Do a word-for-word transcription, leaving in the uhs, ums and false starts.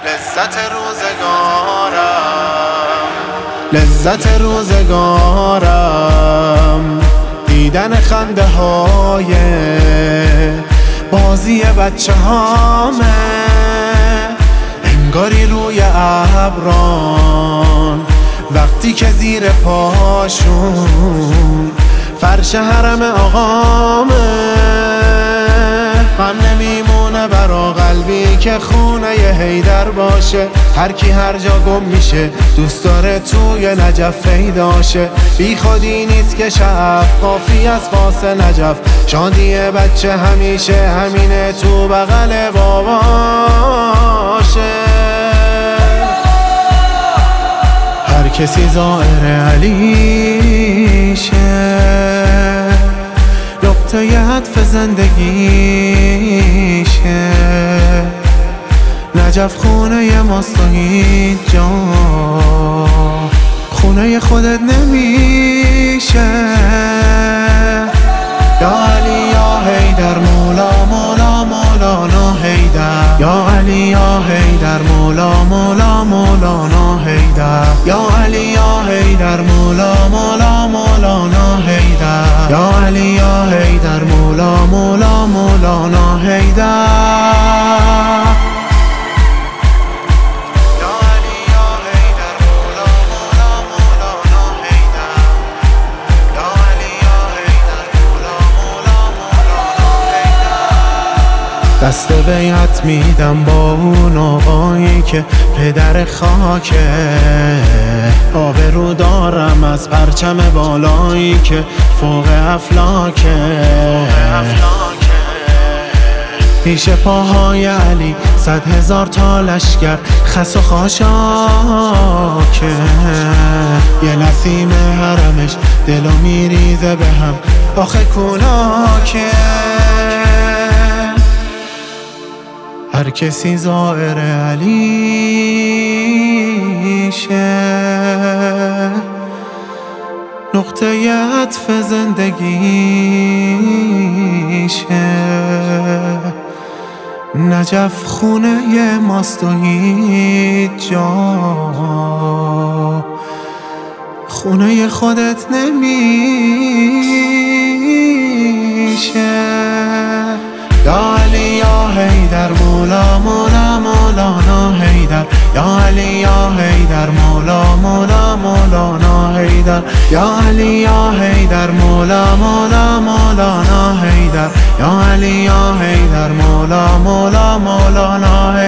لذت روزگارم، لذت روزگارم دیدن خنده های بازی بچه هامه، انگاری روی ابران وقتی که زیر پاشون فرش حرم آقامه. غم نمیمونه برا قلبی که خونه ی حیدر باشه، هر کی هر جا گم میشه دوست داره توی نجف پیداشه. بی خودی نیست که شب قافی از فاس نجف، شادی بچه همیشه همینه تو بغل باباشه. هر کسی زائر علیشه، نقطه عطف زندگیشه. نجف خونه ماست و هیچ جا خونه خودت نمیشه. یا علی یا حیدر مولا مولا مولانا حیدر، یا علی یا حیدر مولا مولا مولانا حیدر، یا علی یا حیدر مولا مولا مولانا حیدر، یا علی یا حیدر مولا مولا مولانا حیدر. دست بیعت میدم با اون آقایی که پدر خاکه، آبرو دارم از پرچم بالایی که فوق افلاکه. پیش پاهای علی صد هزار تا لشگر خس و خاشاکه، یه نسیم حرمش دلو میریزه به هم آخه کولاکه. هر کسی زائر علیشه، نقطه عطف زندگیشه. نجف خونه ماست و هیچ جا خونه خودت نمیشه. یا علی یا حیدر مولا مولا مولانا حیدر، یا علی یا حیدر مولا مولا مولانا حیدر، یا علی یا حیدر مولا مولا مولانا حیدر، یا علی یا حیدر مولا مولا مولانا حیدر.